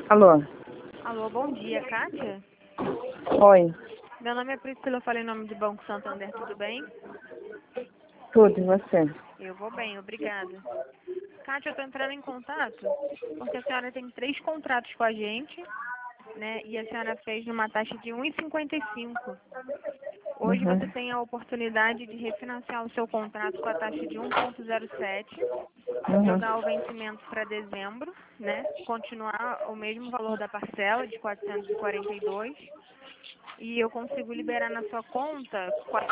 Alô? Alô, bom dia, Kátia? Oi, Meu nome é Priscila, eu falei em nome do Banco Santander, tudo bem? tudo, e você? Eu vou bem, obrigada. Kátia, eu estou entrando em contato porque a senhora tem 3 contratos com a gente, né? E a senhora fez numa taxa de 1,55. Hoje você Uhum. tem a oportunidade de refinanciar o seu contrato com a taxa de 1,07, Uhum. jogar o vencimento para dezembro, né? Continuar o mesmo valor da parcela de 442 e eu consigo liberar na sua conta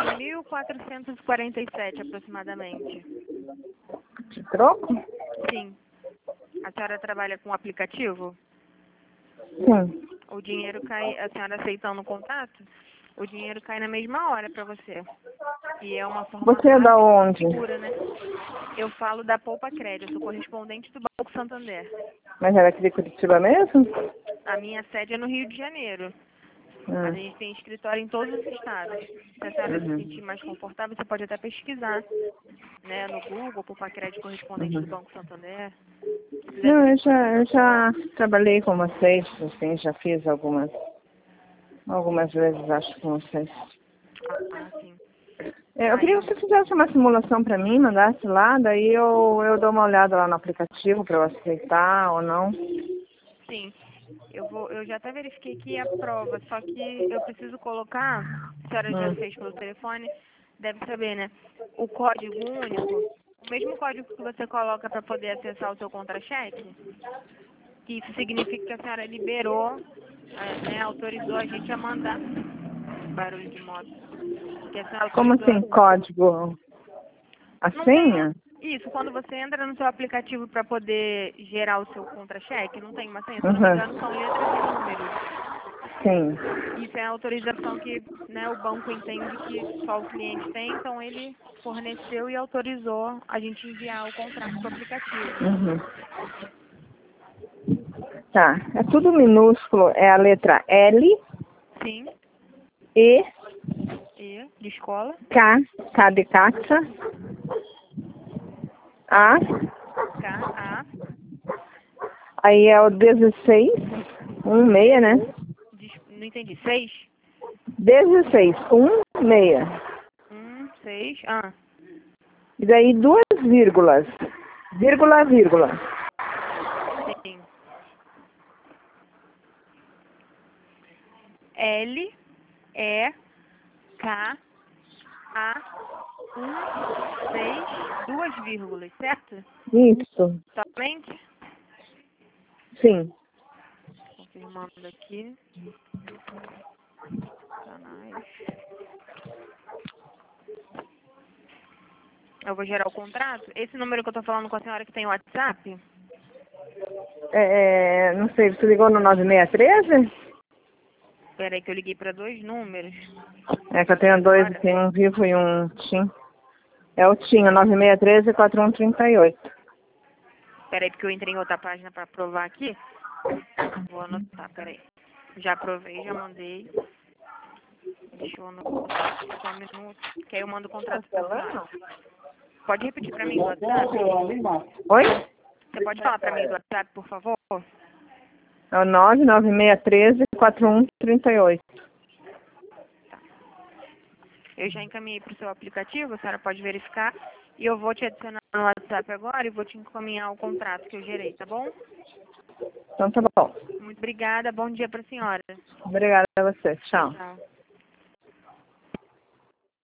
4.447 aproximadamente. De troco? Sim. A senhora trabalha com aplicativo? Sim. O dinheiro cai, a senhora aceitando o contrato, o dinheiro cai na mesma hora para você. E é uma forma Você é da rápida e onde? segura, né? Eu falo da Poupa Crédito, eu sou correspondente do Banco Santander. Mas era aqui de Curitiba mesmo? A minha sede é no Rio de Janeiro, mas a Hum. gente tem escritório em todos os estados. Se a senhora se Uhum. sentir mais confortável, você pode até pesquisar, né, no Google, Poupa Crédito correspondente do Uhum. Banco Santander. Se quiser Não, também eu pode já, mandar eu foto. já trabalhei com vocês, assim, já fiz algumas vezes, acho, com vocês. Ah, sim. Eu Aí queria que eu, você fizesse uma simulação para mim, mandasse lá, daí eu dou uma olhada lá no aplicativo para eu aceitar ou não. sim, eu já até verifiquei aqui a prova, só que eu preciso colocar, a senhora já Hum. fez pelo telefone, deve saber, né? O código único, o mesmo código que você coloca para poder acessar o seu contra-cheque, que isso significa que a senhora liberou, né, autorizou a gente a mandar barulho de moto, que a senhora Como autorizou. assim, código? A Não tem senha? isso, quando você entra no seu aplicativo para poder gerar o seu contra-cheque, não tem uma senha, se eu não me engano, Uhum. são letras e números. Sim. Isso é a autorização que, né, o banco entende que só o cliente tem, então ele forneceu e autorizou a gente enviar o contrato para o aplicativo. Uhum. Tá. É tudo minúsculo. É a letra L, Sim, E, E de escola, K, K de Caxa, A, K, A, aí é o 16, 16, né? não entendi, 6, 16, 16. 6, ah, E daí duas vírgulas. Vírgula, vírgula. sim, L, E, K, A, 6, 2 vírgulas, certo? Isso. Somente? Sim. Confirmando aqui. Canais. Eu vou gerar o contrato. Esse número que eu tô falando com a senhora que tem WhatsApp? Não sei, você ligou no 9613? Peraí que eu liguei para 2 números. É que eu tenho dois, Agora. tem um vivo e um TIM. É o TIM, 9613 4138. Peraí porque eu entrei em outra página para provar aqui. Vou anotar, peraí. Já aprovei, já mandei. Deixa eu anotar aqui só um minuto. Que aí eu mando o contrato pra senhora. Pode repetir para mim do WhatsApp? Oi? Você pode falar para mim do WhatsApp, por favor? É o 99613 4138. Eu já encaminhei para o seu aplicativo, a senhora pode verificar. E eu vou te adicionar no WhatsApp agora e vou te encaminhar o contrato que eu gerei, tá bom? Então tá bom. Muito obrigada, bom dia para a senhora. Obrigada a você. Tchau, Tchau. tchau.